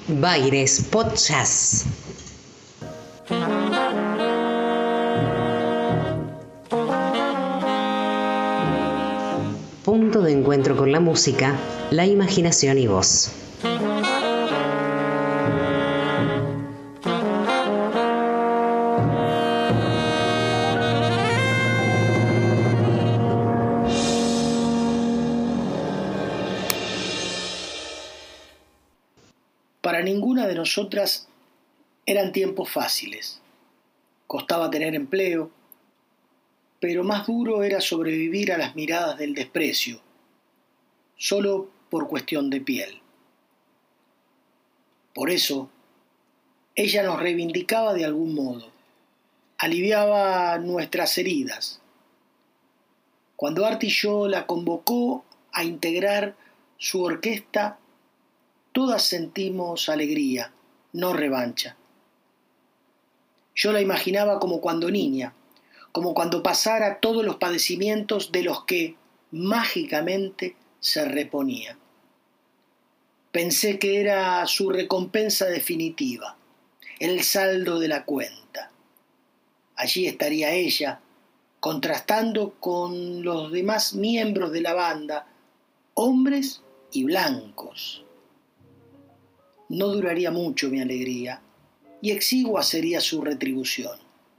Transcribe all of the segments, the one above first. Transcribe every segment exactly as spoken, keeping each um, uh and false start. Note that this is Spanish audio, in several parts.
Baires Podcast. Punto de encuentro con la música, la imaginación y voz. Para ninguna de nosotras eran tiempos fáciles. Costaba tener empleo, pero más duro era sobrevivir a las miradas del desprecio, solo por cuestión de piel. Por eso, ella nos reivindicaba de algún modo, aliviaba nuestras heridas. Cuando Artillo la convocó a integrar su orquesta, todas sentimos alegría, no revancha. Yo la imaginaba como cuando niña, como cuando pasara todos los padecimientos de los que mágicamente se reponía. Pensé que era su recompensa definitiva, el saldo de la cuenta. Allí estaría ella, contrastando con los demás miembros de la banda, hombres y blancos. No duraría mucho mi alegría, y exigua sería su retribución.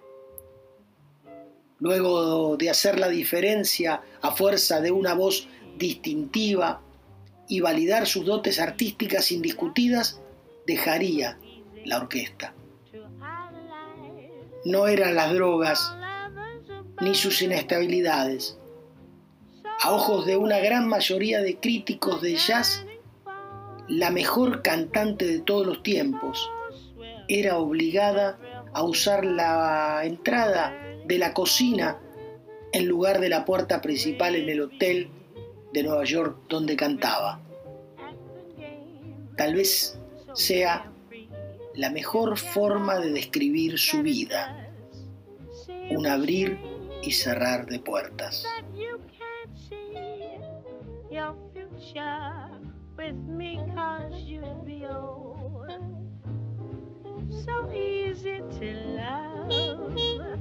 Luego de hacer la diferencia a fuerza de una voz distintiva y validar sus dotes artísticas indiscutidas, dejaría la orquesta. No eran las drogas ni sus inestabilidades. A ojos de una gran mayoría de críticos de jazz, la mejor cantante de todos los tiempos era obligada a usar la entrada de la cocina en lugar de la puerta principal en el hotel de Nueva York donde cantaba. Tal vez sea la mejor forma de describir su vida, un abrir y cerrar de puertas. With me, 'cause you'd be old, so easy to love.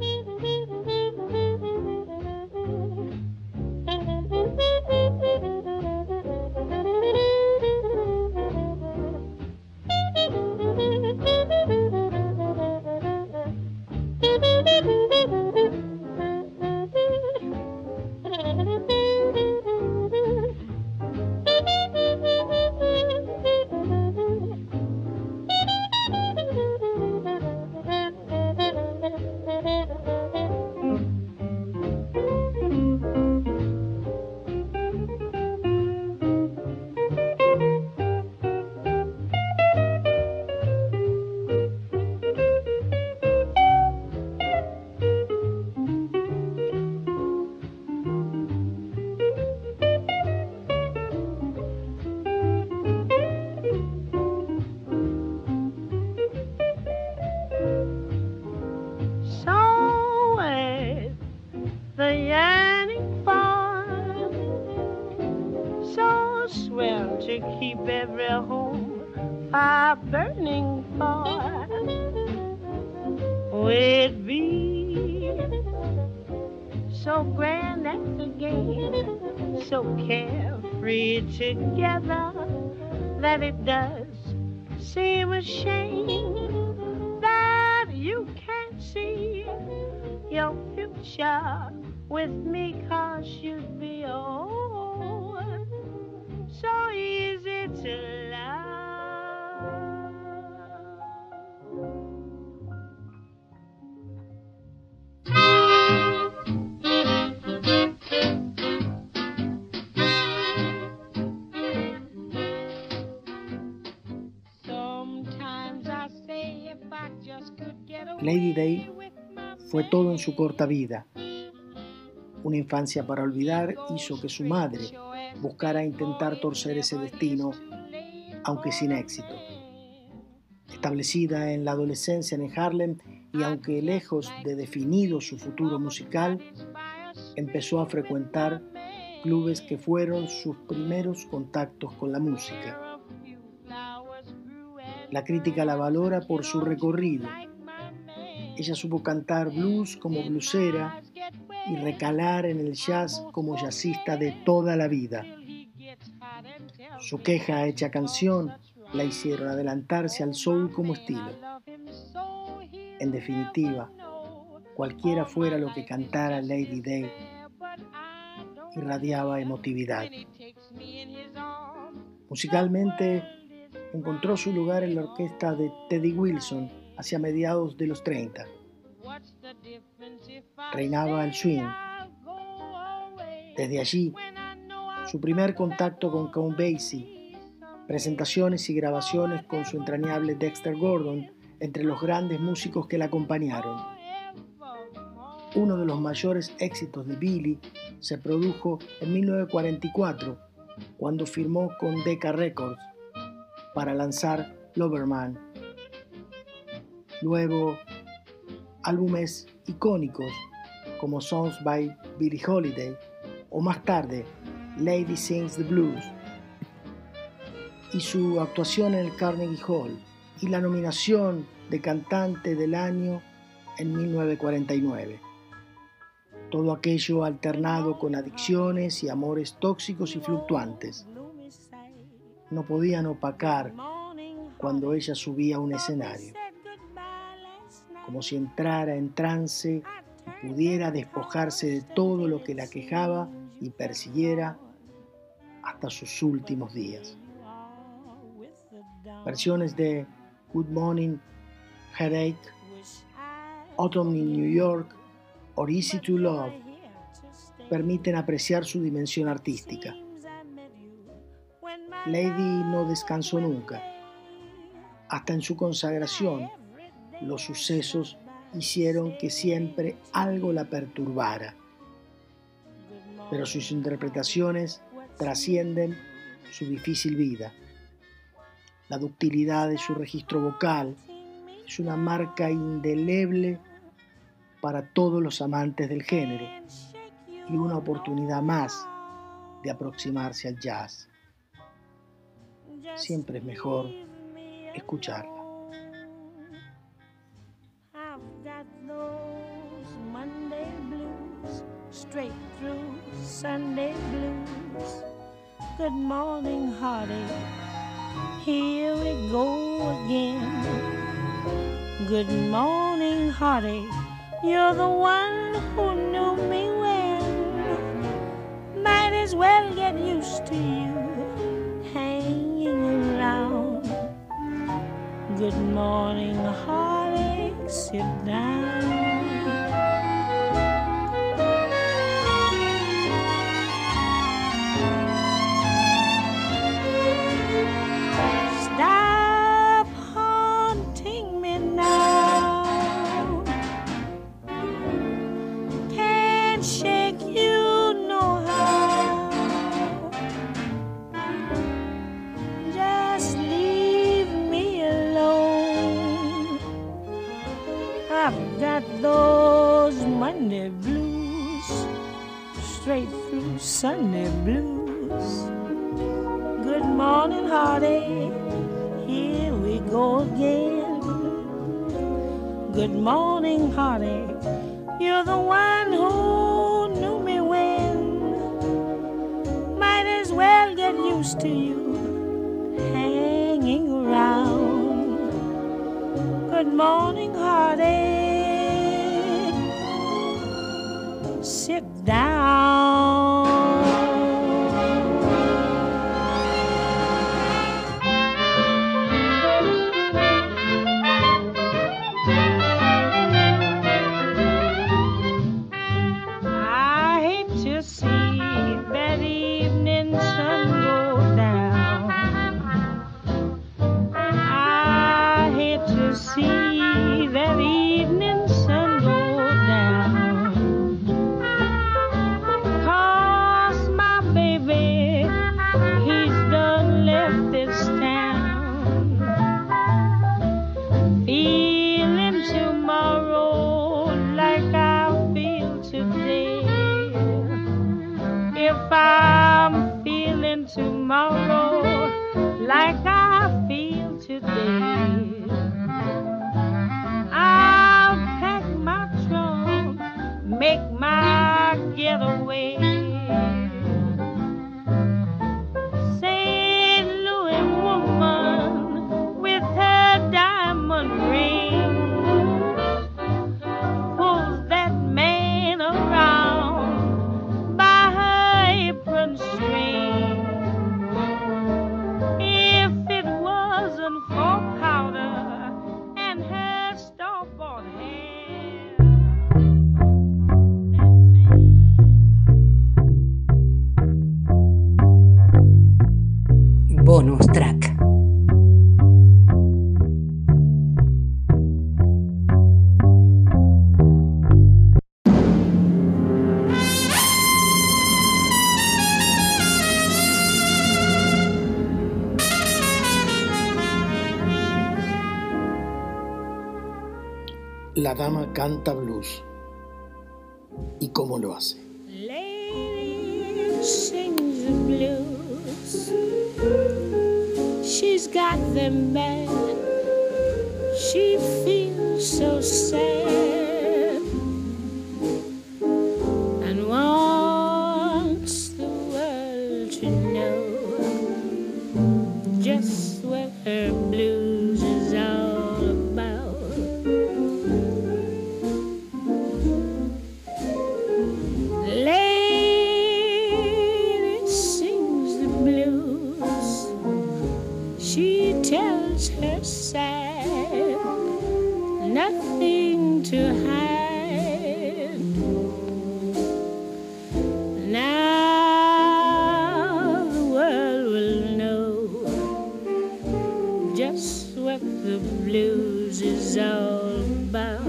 Together, that it does seem a shame that you can't see your future with me, 'cause you'd be old, so easy to love. Lady Day fue todo en su corta vida. Una infancia para olvidar hizo que su madre buscara intentar torcer ese destino, aunque sin éxito. Establecida en la adolescencia en Harlem y aunque lejos de definido su futuro musical, empezó a frecuentar clubes que fueron sus primeros contactos con la música. La crítica la valora por su recorrido. Ella supo cantar blues como blusera y recalar en el jazz como jazzista de toda la vida. Su queja hecha canción la hicieron adelantarse al soul como estilo. En definitiva, cualquiera fuera lo que cantara Lady Day, irradiaba emotividad. Musicalmente, encontró su lugar en la orquesta de Teddy Wilson hacia mediados de los treinta. Reinaba el swing. Desde allí, su primer contacto con Count Basie, presentaciones y grabaciones con su entrañable Dexter Gordon, entre los grandes músicos que la acompañaron. Uno de los mayores éxitos de Billie se produjo en mil novecientos cuarenta y cuatro, cuando firmó con Decca Records para lanzar Loverman. Luego, álbumes icónicos como Songs by Billie Holiday o más tarde Lady Sings the Blues, y su actuación en el Carnegie Hall y la nominación de Cantante del Año en mil novecientos cuarenta y nueve. Todo aquello alternado con adicciones y amores tóxicos y fluctuantes. No podían opacar cuando ella subía a un escenario, como si entrara en trance y pudiera despojarse de todo lo que la quejaba y persiguiera hasta sus últimos días. Versiones de Good Morning, Headache, Autumn in New York o Easy to Love permiten apreciar su dimensión artística. Lady no descansó nunca. Hasta en su consagración, los sucesos hicieron que siempre algo la perturbara. Pero sus interpretaciones trascienden su difícil vida. La ductilidad de su registro vocal es una marca indeleble para todos los amantes del género y una oportunidad más de aproximarse al jazz. Siempre es mejor escucharla. I've got those Monday blues, straight through Sunday blues. Good morning, heartache, here we go again. Good morning, heartache, you're the one who knew me when. Might as well get used to you hanging around. Good morning, heartache, sit down. Stop haunting me now. Can't shake you no how. Just leave me alone. I've got those Monday blues, straight through Sunday blues. Good morning, heartache, here we go again. Good morning, heartache, you're the one who knew me when. Might as well get used to you hanging around. Good morning, heartache, sit down. Tomorrow, like I feel today, la dama canta blues. ¿Y cómo lo hace? Lady sings the blues. She's got them bad. She feels so sad and wants the world to know just what her blues is all about. Lady sings the blues. She tells her sad, nothing to hide. Now the world will know just what the blues is all about.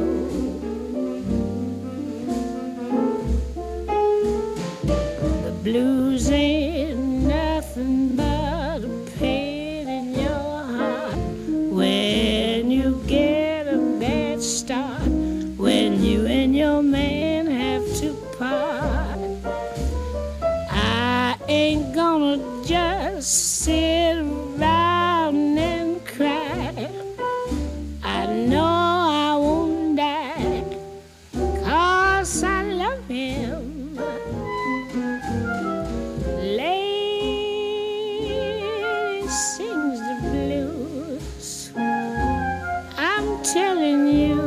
The blues ain't nothing but a pain in your heart when you get a bad start, when you and your man have to part. I ain't gonna just sit around and cry. I know I won't die, 'cause I love him. Lady sings the blues. I'm telling you,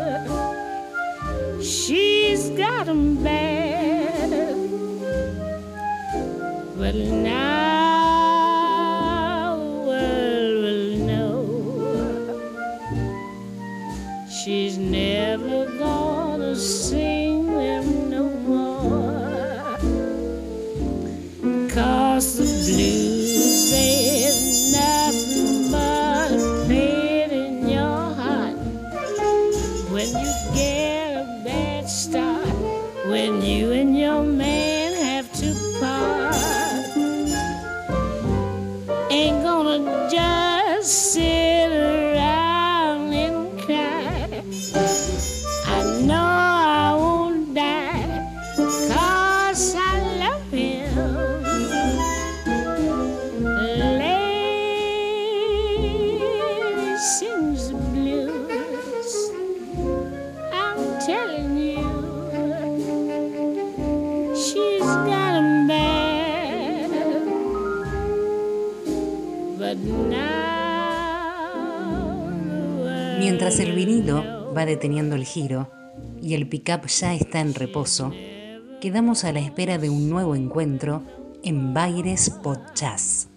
she's got 'em bad. But now the world will know she's never gonna sing them no more, 'cause the blues ain't nothing but a pain in your heart when you get a bad start, when you and your man have to part. Ain't gonna just sit around and cry. I know I won't die, 'cause I love him. Lady sings the blues. I'm telling you, she's got 'em bad. But now the world Mientras el vinilo va deteniendo el giro y el pick-up ya está en reposo, quedamos a la espera de un nuevo encuentro en Baires Pod Jazz.